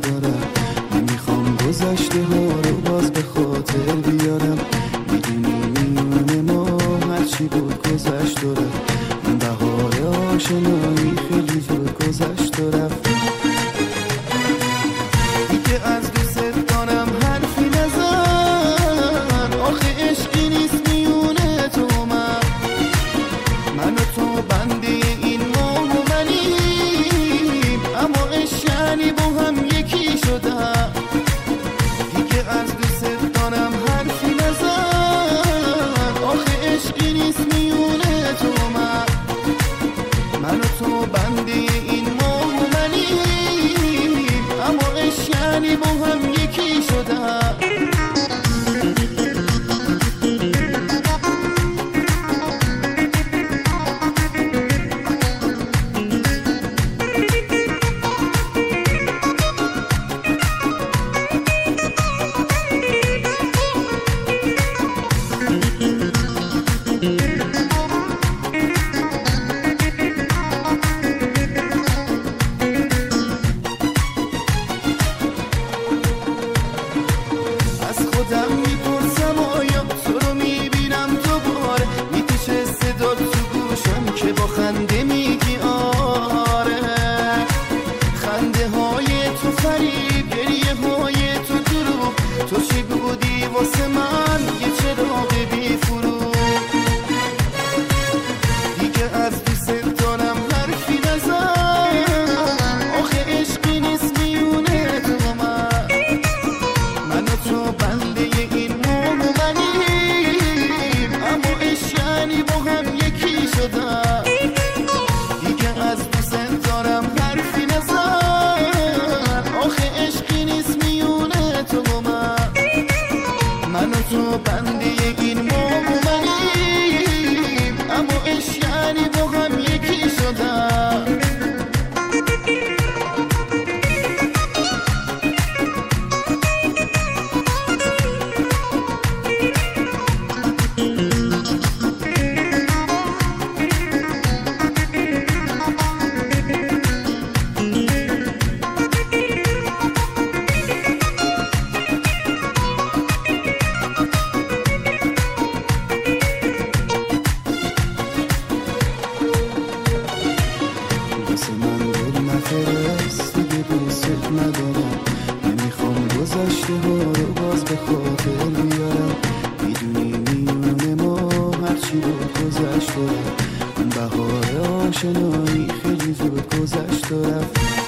دارم، نمیخوام گذشته ها رو باز به خاطر بیارم. میدونی میونه ما هرچی بود گذشت و رفت، اون بهار آشنایی خیلی زود گذشت و رفت. دیگه از دوست دارم حرفی نزن، آخه عشقی نیست میونه تو من و تو بنده این ما و منیم، اما عشقی با هم یکی شدم. دیگه از دوست دارم حرفی نزن، آخه عشقی نیست میونه تو من و تو بنده این ما و منیم، اما عشقی با هم یکی شدم. خودم میپرسم آیا تو رو میبینم دوباره، میکشه صدا تو گوشم که با خنده میگی آره. خنده های تو فریب، گریه های تو دروغ، تو چی بودی واسه من یه چراغ بی فروغ. دیگه از دوست دارم حرفی نزن، آخه عشقی نیست میونه تو من و تو بنده این موم و منیم، اما عشقی با هم یکی شدم. دیگه از دوست دارم حرفی نزن، آخه عشقی نیست میونه تو من و تو بنده این موم و منیم، اما عشقی با هم یکی شدم. واسه من دل نفرست، دیگه دوست ندارم، نمیخوام گذشته ها رو باز به خاطر بیارم. میدونی میونه ما هرچی بود گذشت و رفت، اون بهار آشنایی خیلی زود گذشت و رفت.